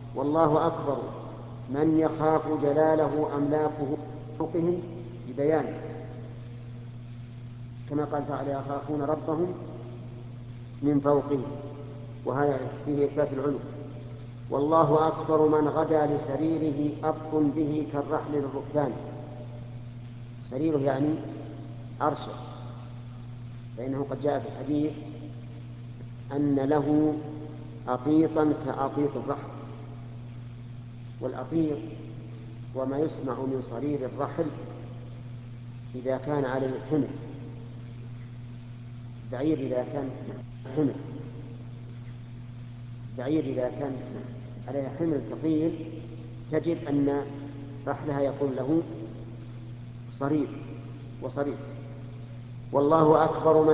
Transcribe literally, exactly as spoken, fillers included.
والله أكبر من يخاف جلاله أملاكه فوقهم ببيانه، كما قال تعالى يخافون ربهم من فوقهم، وهذا فيه إثبات العلو. والله أكبر من غدا لسريره أبط به كالرحل للركبان. سريره يعني عرشه، فإنه قد جاء في الحديث أن له أطيطا كأطيط الرحل، والأطيط وما يسمع من صرير الرحل إذا كان عليه حمل، بعير إذا كان حمل بعير إذا كان عليه حمل ثقيل تجد أن رحلها يكون له صرير وصرير. والله أكبر من